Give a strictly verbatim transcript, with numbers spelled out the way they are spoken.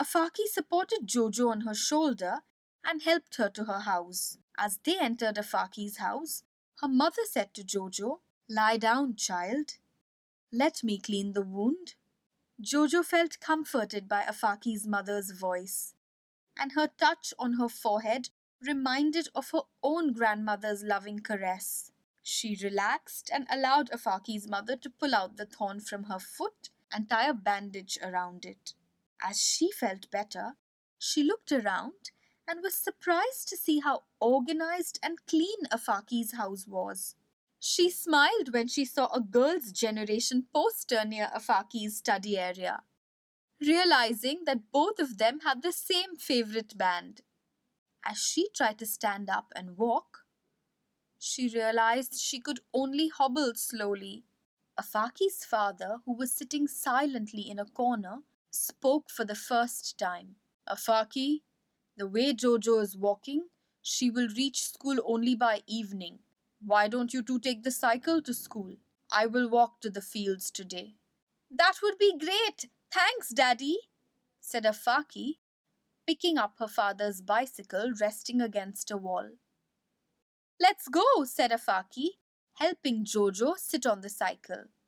Afaki supported Jojo on her shoulder and helped her to her house. As they entered Afaki's house, her mother said to Jojo, "Lie down, child. Let me clean the wound." Jojo felt comforted by Afaki's mother's voice, and her touch on her forehead reminded of her own grandmother's loving caress. She relaxed and allowed Afaki's mother to pull out the thorn from her foot and tie a bandage around it. As she felt better, she looked around and was surprised to see how organized and clean Afaki's house was. She smiled when she saw a Girls' Generation poster near Afaki's study area, realizing that both of them had the same favorite band. As she tried to stand up and walk, she realized she could only hobble slowly. Afaki's father, who was sitting silently in a corner, spoke for the first time. "Afaki, the way Jojo is walking, she will reach school only by evening. Why don't you two take the cycle to school? I will walk to the fields today." "That would be great. Thanks, Daddy," said Afaki, picking up her father's bicycle resting against a wall. "Let's go," said Afaki, helping Jojo sit on the cycle.